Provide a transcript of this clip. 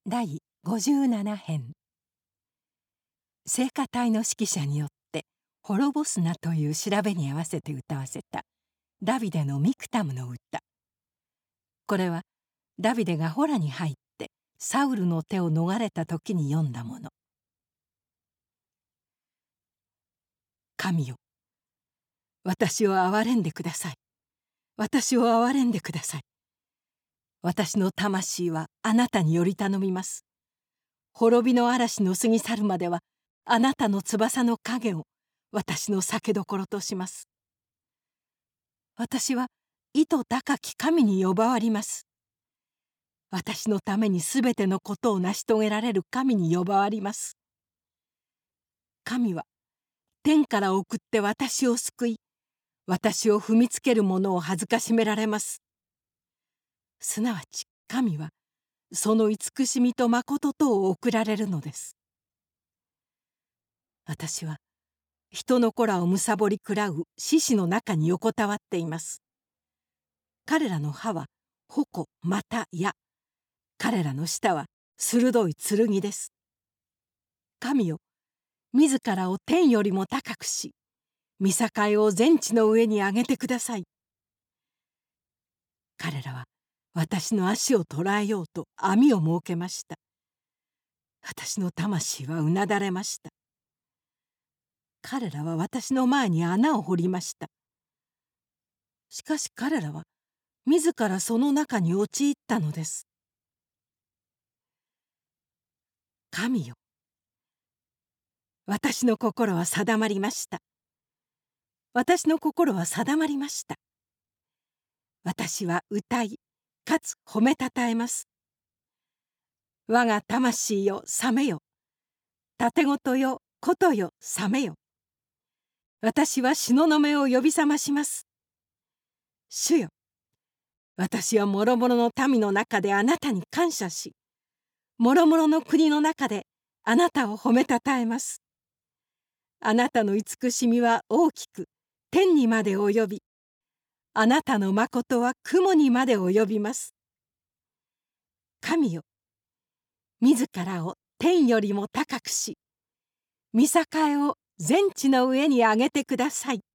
第57編。聖歌隊の指揮者によって「滅ぼすな」という調べに合わせて歌わせたダビデのミクタムの歌。これはダビデがホラに入ってサウルの手を逃れた時に読んだもの。神よ、私を憐れんでください。私を憐れんでください。私の魂はあなたにより頼みます。滅びの嵐の過ぎ去るまではあなたの翼の影を私の酒どころとします。私は意図高き神に呼ばわります。私のためにすべてのことを成し遂げられる神に呼ばわります。神は天から送って私を救い、私を踏みつける者を恥ずかしめられます。すなわち神はその慈しみと誠とを送られるのです。私は人の子らをむさぼり食らう獅子の中に横たわっています。彼らの歯は矛また矢、彼らの舌は鋭い剣です。神よ、自らを天よりも高くし、見境を全地の上に上げてください。彼らは私の足を捕らえようと網を設けました。私の魂はうなだれました。彼らは私の前に穴を掘りました。しかし彼らは自らその中に陥ったのです。神よ、私の心は定まりました。私の心は定まりました。私は歌い、かつ褒めたたえます。我が魂よ、覚めよ。盾事よ、ことよ、覚めよ。私は東雲を呼び覚まします。主よ、私はもろもろの民の中であなたに感謝し、もろもろの国の中であなたを褒めたたえます。あなたの慈しみは大きく天にまで及び、あなたの誠は雲にまで及びます。神よ、自らを天よりも高くし、見境を全地の上に上げてください。